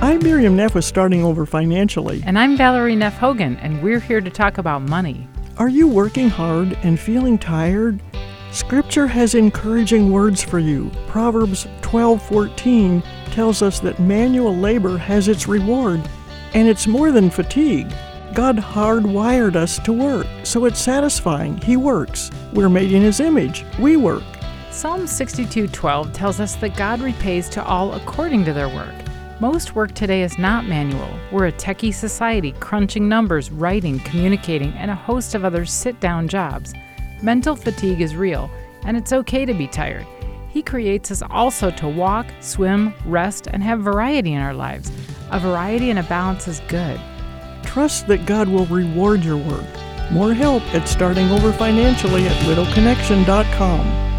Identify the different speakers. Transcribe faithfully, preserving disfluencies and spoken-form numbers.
Speaker 1: I'm Miriam Neff with Starting Over Financially.
Speaker 2: And I'm Valerie Neff Hogan, and we're here to talk about money.
Speaker 1: Are you working hard and feeling tired? Scripture has encouraging words for you. Proverbs twelve fourteen tells us that manual labor has its reward, and it's more than fatigue. God hardwired us to work, so it's satisfying. He works. We're made in His image. We work.
Speaker 2: Psalm sixty-two twelve tells us that God repays to all according to their work. Most work today is not manual. We're a techie society, crunching numbers, writing, communicating, and a host of other sit-down jobs. Mental fatigue is real, and it's okay to be tired. He creates us also to walk, swim, rest, and have variety in our lives. A variety and a balance is good.
Speaker 1: Trust that God will reward your work. More help at Starting Over Financially at Widow Connection dot com.